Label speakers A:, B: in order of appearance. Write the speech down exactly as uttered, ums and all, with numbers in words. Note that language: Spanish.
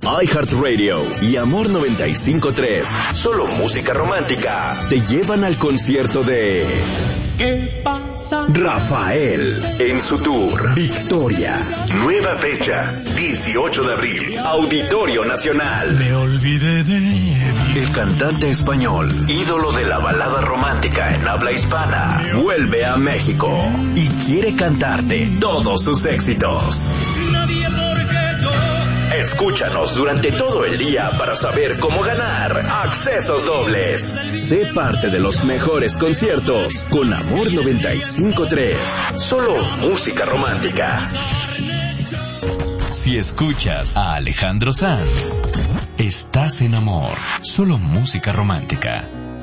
A: iHeartRadio y Amor noventa y cinco punto tres, solo música romántica, te llevan al concierto de
B: ¿Qué pasa?
A: Rafael en su tour Victoria. Nueva fecha, dieciocho de abril, Auditorio Nacional.
B: Me olvidé de mí.
A: El cantante español, ídolo de la balada romántica en habla hispana, vuelve a México y quiere cantarte todos sus éxitos.
B: Nadie porque yo.
A: Escúchanos durante todo el día para saber cómo ganar accesos dobles. Sé parte de los mejores conciertos con Amor noventa y cinco punto tres. Solo música romántica.
C: Si escuchas a Alejandro Sanz, estás en Amor. Solo música romántica.